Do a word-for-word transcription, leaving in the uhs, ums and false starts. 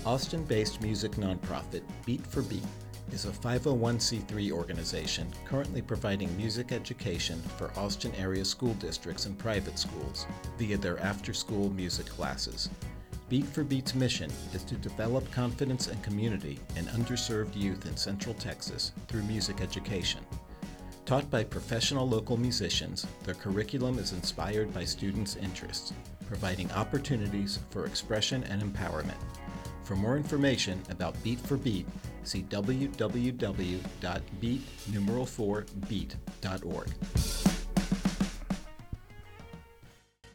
Austin-based music nonprofit Beat for Beat is a five oh one c three organization currently providing music education for Austin area school districts and private schools via their after-school music classes. Beat for Beat's mission is to develop confidence and community in underserved youth in Central Texas through music education. Taught by professional local musicians, their curriculum is inspired by students' interests, providing opportunities for expression and empowerment. For more information about Beat for Beat, see w w w dot beat numeral four beat dot org.